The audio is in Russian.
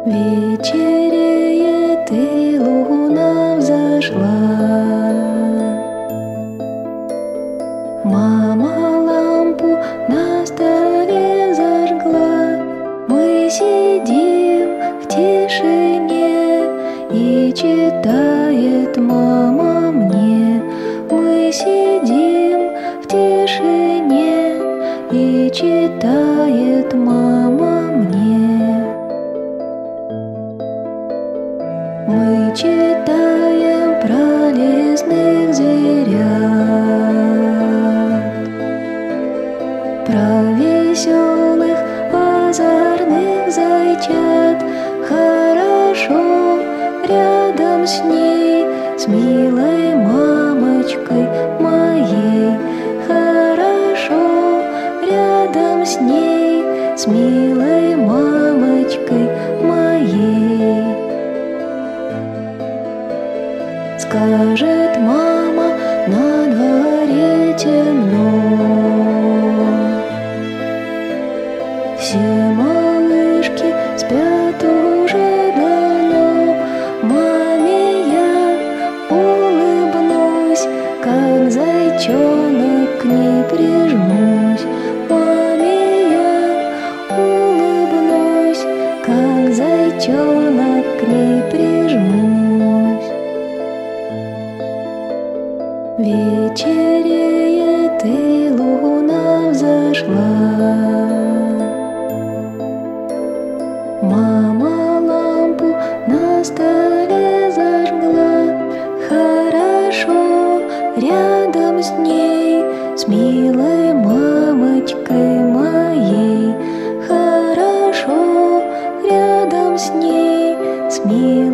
Вечереет и луна взошла. Мама лампу на столе зажгла. Мы сидим в тишине, и читает мама мне. Мы сидим в тишине, и читает мама мне. Мы читаем про лесных зверят, про веселых озорных зайчат. Хорошо рядом с ней, с милой мамочкой моей. Хорошо рядом с ней, с милой мамочкой моей. Скажет мама, на дворе темно. Все малышки спят уже давно. Маме я улыбнусь, как зайчонок к ней прижмусь. Маме я улыбнусь, как зайчонок к ней прижмусь. Вечереет и луна взошла. Мама лампу на столе зажгла. Хорошо рядом с ней, с милой мамочкой моей. Хорошо рядом с ней, с милой